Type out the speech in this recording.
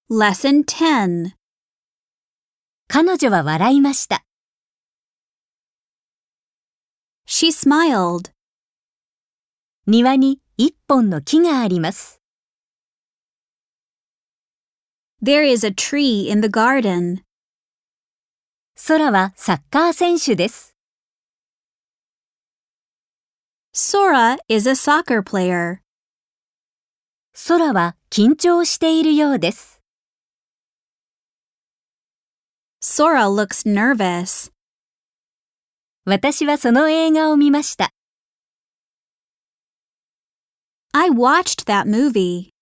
Lesson 10. 彼女は笑いました。 She smiled. 庭に一本の木があります。 There is a tree in the garden. 空はサッカー選手です。 Sora is a soccer player. 空は緊張しているようです。 Sora looks nervous. 私はその映画を見ました。 I watched that movie.